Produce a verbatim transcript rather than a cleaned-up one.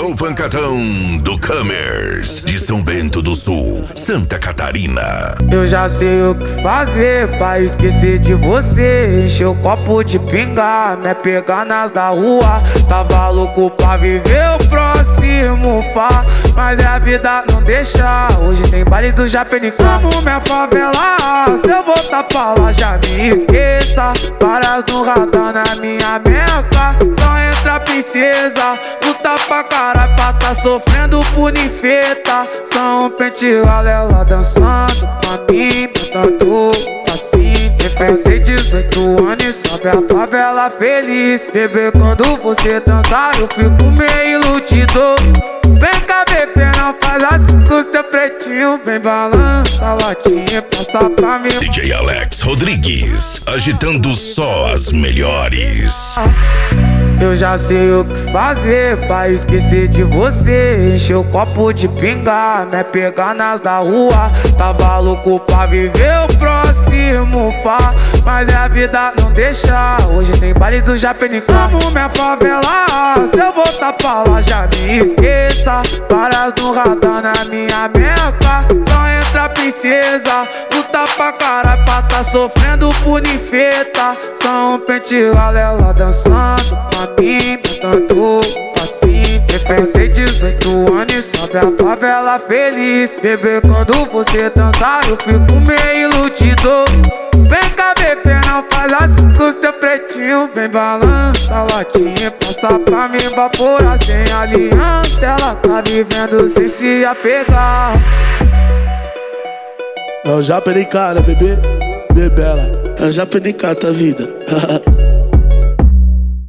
O pancadão do Camers, de São Bento do Sul, Santa Catarina. Eu já sei o que fazer pra esquecer de você. Encher o copo de pinga, me pegar nas da rua. Tava louco pra viver o próximo pá, mas a vida não deixa. Hoje tem baile do Japenicá. Amo minha favela, se eu voltar pra lá já me esqueça. Várias no radar na minha meca. Só entra princesa, luta pra caralho pra tá sofrendo por ninfeta. São pente ela dançando pra mim, cantando assim. Pensei dezoito anos e sobe a favela feliz. Bebê, quando você dançar eu fico meio iludido. Vem cá, bebê, não faz assim com seu pretinho. Vem balança a latinha, passa pra mim. D J Alex Rodrigues, agitando só as melhores. Eu já sei o que fazer pra esquecer de você. Encher o copo de pinga, me pegar nas da rua. Tava louco pra viver o próximo pá, mas a vida não deixa. Hoje tem baile do Japenicá. Amo minha favela, se eu voltar pra lá já me esqueça. Várias no radar na minha meca. Só entra princesa, luta pra caralho pra tá sofrendo por ninfeta. São pente ela dançando pra mim, cantando assim. Pensei dezoito anos e sobe a favela feliz. Bebê, quando você dançar eu fico meio iludido. Vem cá, bebê, não faz assim com seu pretinho. Vem balança a latinha, passa pra mim evaporar. Sem aliança ela tá vivendo sem se apegar. É o Japenicá, né, bebê? Bebela, é o Japenicá, tá vida.